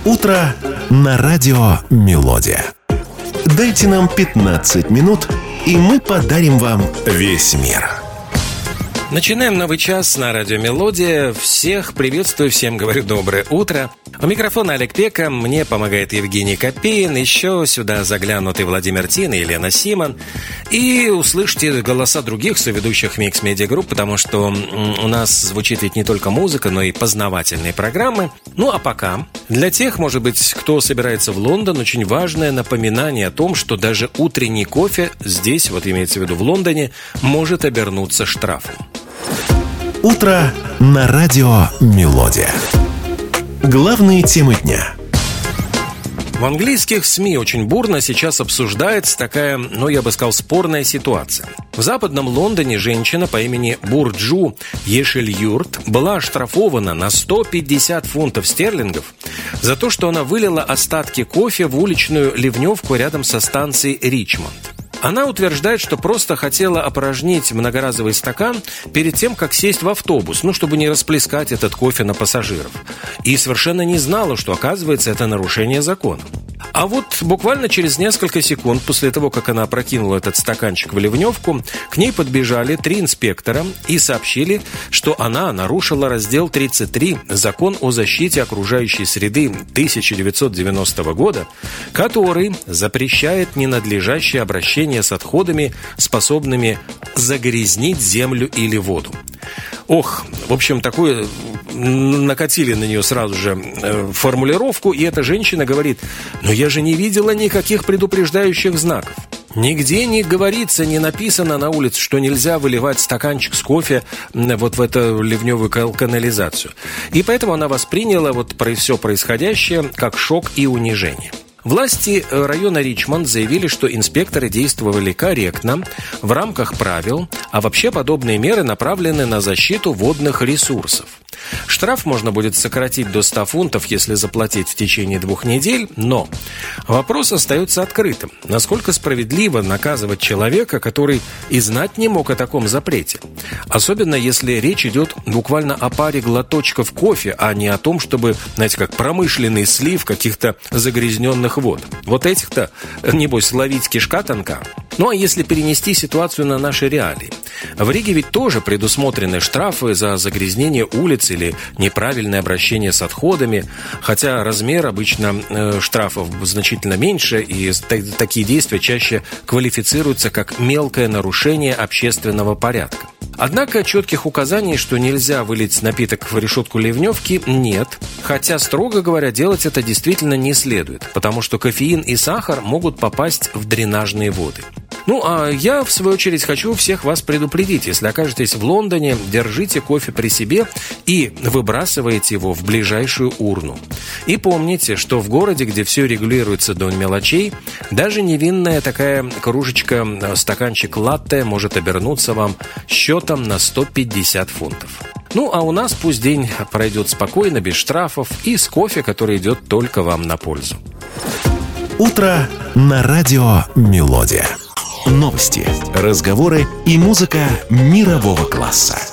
Утро на радио «Мелодия». Дайте нам 15 минут, и мы подарим вам весь мир. Начинаем новый час на радио «Мелодия». Всех приветствую, всем говорю доброе утро. У микрофона Олег Пека, мне помогает Евгений Копеин. Еще сюда заглянут и Владимир Тин, и Елена Симон. И услышите голоса других соведущих Mix Media Group, потому что у нас звучит ведь не только музыка, но и познавательные программы. Ну а пока, для тех, может быть, кто собирается в Лондон, очень важное напоминание о том, что даже утренний кофе здесь, вот имеется в виду в Лондоне, может обернуться штрафом. Утро на радио «Мелодия». Главные темы дня. В английских СМИ очень бурно сейчас обсуждается такая, я бы сказал, спорная ситуация. В западном Лондоне женщина по имени Бурджу Ешель-Юрт была оштрафована на 150 фунтов стерлингов за то, что она вылила остатки кофе в уличную ливневку рядом со станцией Ричмонд. Она утверждает, что просто хотела опорожнить многоразовый стакан перед тем, как сесть в автобус, чтобы не расплескать этот кофе на пассажиров. И совершенно не знала, что, оказывается, это нарушение закона. А вот буквально через несколько секунд после того, как она опрокинула этот стаканчик в ливневку, к ней подбежали 3 инспектора и сообщили, что она нарушила раздел 33 «Закон о защите окружающей среды» 1990 года, который запрещает ненадлежащее обращение с отходами, способными загрязнить землю или воду. В общем, такое накатили на нее сразу же формулировку, и эта женщина говорит: «Но я же не видела никаких предупреждающих знаков. Нигде не говорится, не написано на улице, что нельзя выливать стаканчик с кофе вот в эту ливневую канализацию». И поэтому она восприняла все происходящее как шок и унижение. Власти района Ричмонд заявили, что инспекторы действовали корректно, в рамках правил, а вообще подобные меры направлены на защиту водных ресурсов. Штраф можно будет сократить до 100 фунтов, если заплатить в течение 2 недель, но вопрос остается открытым. Насколько справедливо наказывать человека, который и знать не мог о таком запрете? Особенно если речь идет буквально о паре глоточков кофе, а не о том, чтобы, как промышленный слив каких-то загрязненных вод. Вот этих-то, небось, ловить кишка тонка. А если перенести ситуацию на наши реалии? В Риге ведь тоже предусмотрены штрафы за загрязнение улиц или неправильное обращение с отходами, хотя размер обычно штрафов значительно меньше, и такие действия чаще квалифицируются как мелкое нарушение общественного порядка. Однако четких указаний, что нельзя вылить напиток в решетку ливневки, нет. Хотя, строго говоря, делать это действительно не следует, потому что кофеин и сахар могут попасть в дренажные воды. А я, в свою очередь, хочу всех вас предупредить. Если окажетесь в Лондоне, держите кофе при себе и выбрасывайте его в ближайшую урну. И помните, что в городе, где все регулируется до мелочей, даже невинная такая кружечка, стаканчик латте может обернуться вам счетом на 150 фунтов. А у нас пусть день пройдет спокойно, без штрафов и с кофе, который идет только вам на пользу. Утро на радио «Мелодия». Новости, разговоры и музыка мирового класса.